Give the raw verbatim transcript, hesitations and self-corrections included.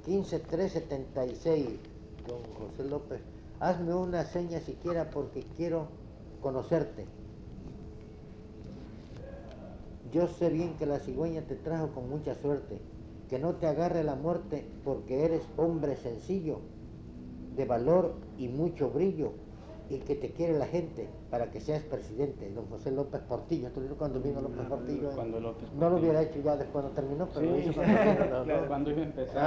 quince tres setenta y seis, don José López. Hazme una seña siquiera porque quiero conocerte. Yo sé bien que la cigüeña te trajo con mucha suerte, que no te agarre la muerte porque eres hombre sencillo, de valor y mucho brillo, y que te quiere la gente para que seas presidente. Don José López Portillo, ¿tú cuando vino López Portillo? Cuando López No lo hubiera hecho ya después, no terminó, pero sí, lo hizo cuando, claro, cuando iba a empezar.